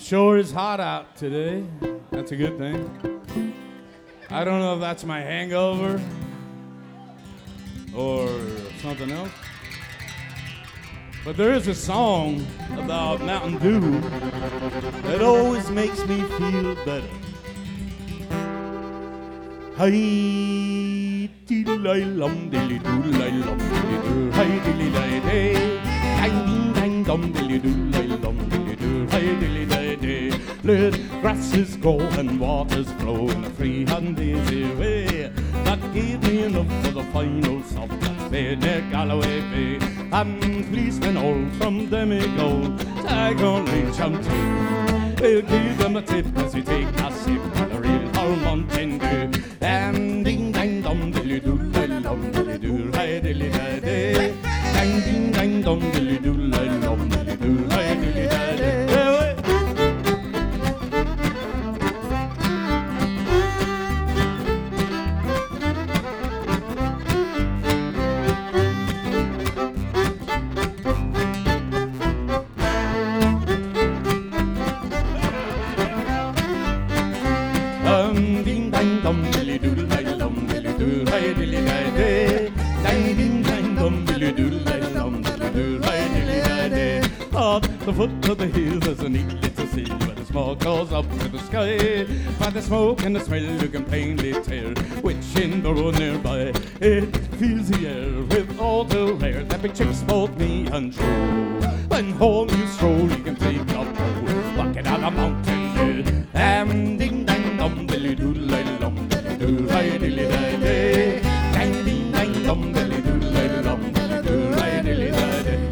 Sure is hot out today. That's a good thing. I don't know if that's my hangover or something else. But there is a song about Mountain Dew that always makes me feel better. Hi diddly lum dilly doodly lum dilly doo. Hi dilly day day. Dang ding dang dum dilly doodly lum dilly doo. Hi dilly day day. Let grasses grow and waters flow in a free and easy way. That gave me enough for the final stop. That's near Galloway Bay. And policemen all from Demigo tag on reach and two. We'll give them a tip as we take a sip of the real whole Mountain Dew. And ding dang dum dilly doo lum dilly doo. Hi dilly da day. Dang ding dang dum dilly doo lum dilly doo. Hi dilly da day. The foot of the hill, there's a neat little sea where the smoke goes up to the sky. By the smoke and the smell you can plainly tell which in the road nearby. It fills the air with all the air that big chicks both me and Joe. When home you stroll, you can take a pole, walking on a mountain dew. Ding dang dum dilly doodly lum dilly doo. Hi dilly day day. Dang ding dang dum dilly doodly lum dilly doo. Hi dilly day day.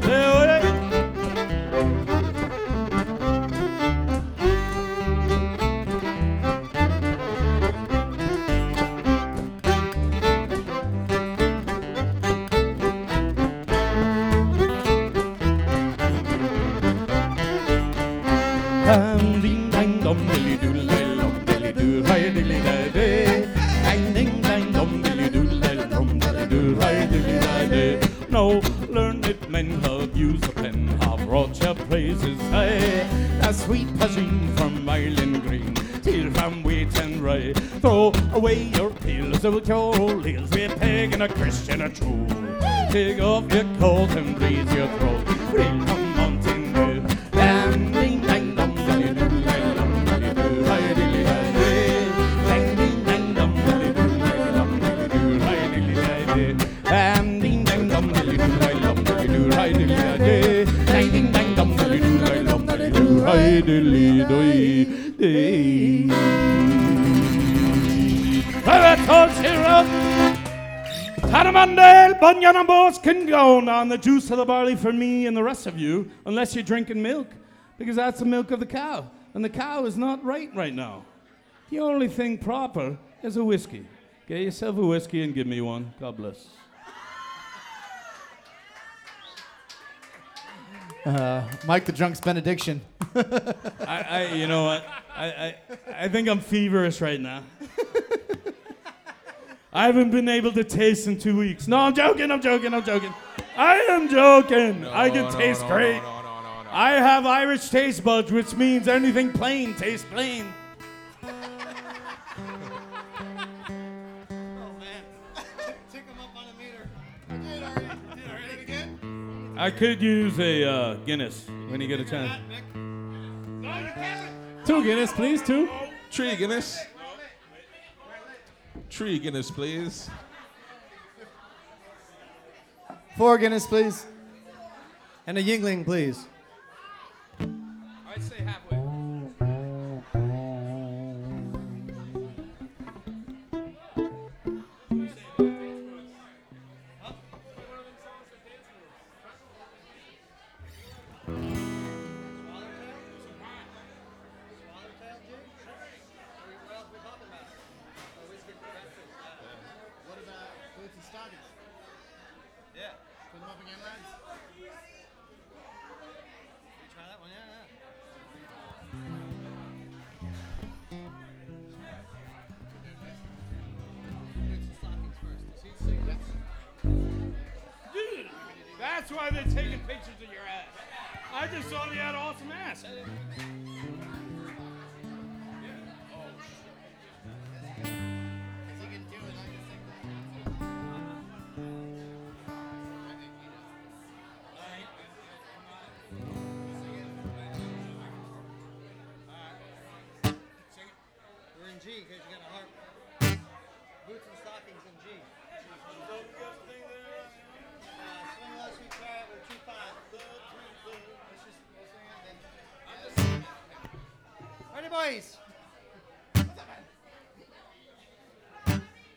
Ding dang dum dilly doodly lum dilly doo. Hi dilly day day. Dang ding dang dum dilly doodly lum dilly doo. Hi dilly day day. No learned men have used a pen, have wrought your praises high. A sweet passion from Ireland Green till from wheat and rye. Throw away your pills with your old heels. Be a pig and a Christian a true. Take off your coat and breathe your throat. Real from Mountain Dew. Dang ding dang dum dilly doodly lum dilly doo. Hi dilly day day. Dang ding dang dum dilly doodly lum dilly doo. Hi dilly day day. Dang ding dang dum dilly doodly lum dilly doo. Hi dilly day day. Dang ding dang dum dilly doodly lum dilly doo. Hi dilly day day. That's all she wrote. Tanamandale, Bunyan and Boss can go on the juice of the barley for me and the rest of you, unless you're drinking milk, because that's the milk of the cow, and the cow is not right now. The only thing proper is a whiskey. Get yourself a whiskey and give me one. God bless. Mike the Drunk's benediction. You know what? I think I'm feverish right now. I haven't been able to taste in 2 weeks. No, I'm joking. I am joking. I can taste great. I have Irish taste buds, which means anything plain tastes plain. Oh, man. Tick him up on a meter. Did already again? I could use a Guinness when you get a chance. No, you can't. 2 Guinness, please. 2. 3 Guinness. 3 Guinness, please. 4 Guinness, please. And a Yingling, please. I'd say halfway. That's why they're taking pictures of your ass. I just saw you had awesome ass. in G because you got a harp. Boots and stockings in G. Swing Low Sweet Chariot with 2-5. Let's sing it then. Ready, boys?